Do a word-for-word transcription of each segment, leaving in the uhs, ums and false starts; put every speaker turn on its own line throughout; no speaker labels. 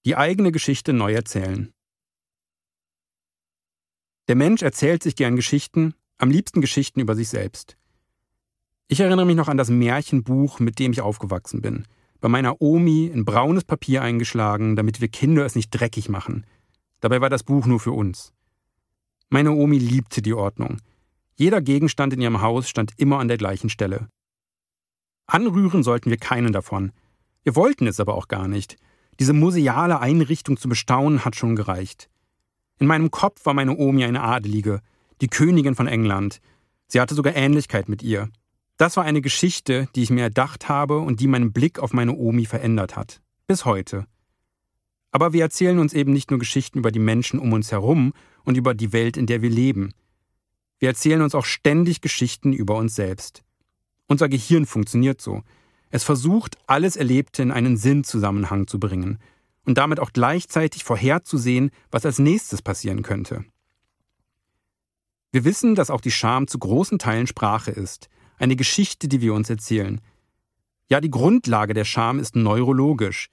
Die eigene Geschichte neu erzählen. Der Mensch erzählt sich gern Geschichten, am liebsten Geschichten über sich selbst. Ich erinnere mich noch an das Märchenbuch, mit dem ich aufgewachsen bin. Bei meiner Omi in braunes Papier eingeschlagen, damit wir Kinder es nicht dreckig machen. Dabei war das Buch nur für uns. Meine Omi liebte die Ordnung. Jeder Gegenstand in ihrem Haus stand immer an der gleichen Stelle. Anrühren sollten wir keinen davon. Wir wollten es aber auch gar nicht. Diese museale Einrichtung zu bestaunen hat schon gereicht. In meinem Kopf war meine Omi eine Adelige, die Königin von England. Sie hatte sogar Ähnlichkeit mit ihr. Das war eine Geschichte, die ich mir erdacht habe und die meinen Blick auf meine Omi verändert hat. Bis heute. Aber wir erzählen uns eben nicht nur Geschichten über die Menschen um uns herum und über die Welt, in der wir leben. Wir erzählen uns auch ständig Geschichten über uns selbst. Unser Gehirn funktioniert so. Es versucht, alles Erlebte in einen Sinnzusammenhang zu bringen und damit auch gleichzeitig vorherzusehen, was als nächstes passieren könnte. Wir wissen, dass auch die Scham zu großen Teilen Sprache ist, eine Geschichte, die wir uns erzählen. Ja, die Grundlage der Scham ist neurologisch.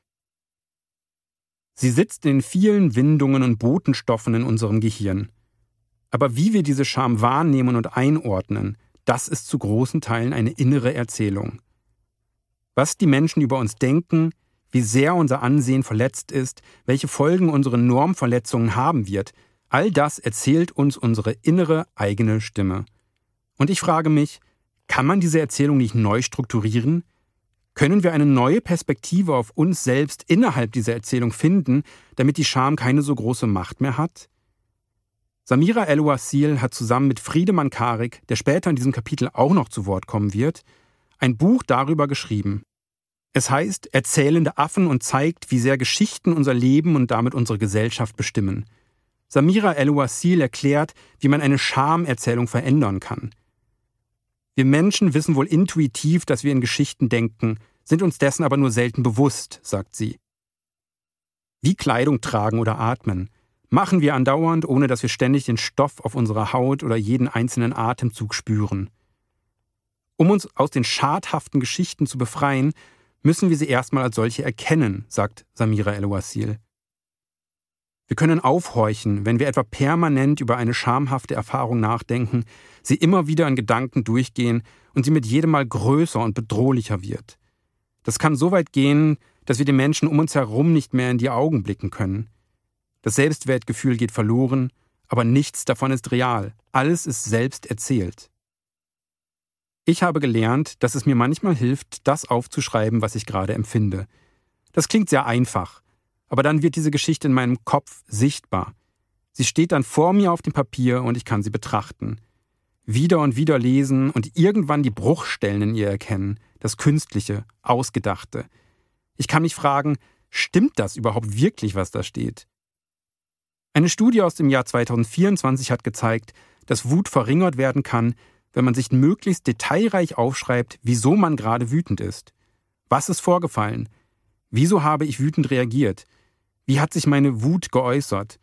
Sie sitzt in den vielen Windungen und Botenstoffen in unserem Gehirn. Aber wie wir diese Scham wahrnehmen und einordnen, das ist zu großen Teilen eine innere Erzählung. Was die Menschen über uns denken, wie sehr unser Ansehen verletzt ist, welche Folgen unsere Normverletzungen haben wird, all das erzählt uns unsere innere eigene Stimme. Und ich frage mich, kann man diese Erzählung nicht neu strukturieren? Können wir eine neue Perspektive auf uns selbst innerhalb dieser Erzählung finden, damit die Scham keine so große Macht mehr hat? Samira El-Wasil hat zusammen mit Friedemann Karik, der später in diesem Kapitel auch noch zu Wort kommen wird, ein Buch darüber geschrieben. Es heißt Erzählende Affen und zeigt, wie sehr Geschichten unser Leben und damit unsere Gesellschaft bestimmen. Samira El-Wasil erklärt, wie man eine Schamerzählung verändern kann. Wir Menschen wissen wohl intuitiv, dass wir in Geschichten denken, sind uns dessen aber nur selten bewusst, sagt sie. Wie Kleidung tragen oder atmen, machen wir andauernd, ohne dass wir ständig den Stoff auf unserer Haut oder jeden einzelnen Atemzug spüren. Um uns aus den schadhaften Geschichten zu befreien, müssen wir sie erstmal als solche erkennen, sagt Samira El-Wasil. Wir können aufhorchen, wenn wir etwa permanent über eine schamhafte Erfahrung nachdenken, sie immer wieder in Gedanken durchgehen und sie mit jedem Mal größer und bedrohlicher wird. Das kann so weit gehen, dass wir den Menschen um uns herum nicht mehr in die Augen blicken können. Das Selbstwertgefühl geht verloren, aber nichts davon ist real. Alles ist selbst erzählt. Ich habe gelernt, dass es mir manchmal hilft, das aufzuschreiben, was ich gerade empfinde. Das klingt sehr einfach. Aber dann wird diese Geschichte in meinem Kopf sichtbar. Sie steht dann vor mir auf dem Papier und ich kann sie betrachten. Wieder und wieder lesen und irgendwann die Bruchstellen in ihr erkennen, das Künstliche, Ausgedachte. Ich kann mich fragen, stimmt das überhaupt wirklich, was da steht? Eine Studie aus dem Jahr zweitausendvierundzwanzig hat gezeigt, dass Wut verringert werden kann, wenn man sich möglichst detailreich aufschreibt, wieso man gerade wütend ist. Was ist vorgefallen? Wieso habe ich wütend reagiert? Wie hat sich meine Wut geäußert?